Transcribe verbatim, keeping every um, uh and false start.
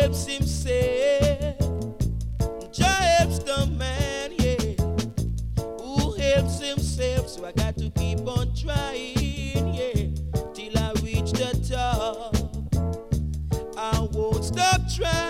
helps himself. Jah helps the man, yeah, who helps himself. So I got to keep on trying, yeah, till I reach the top. I won't stop trying.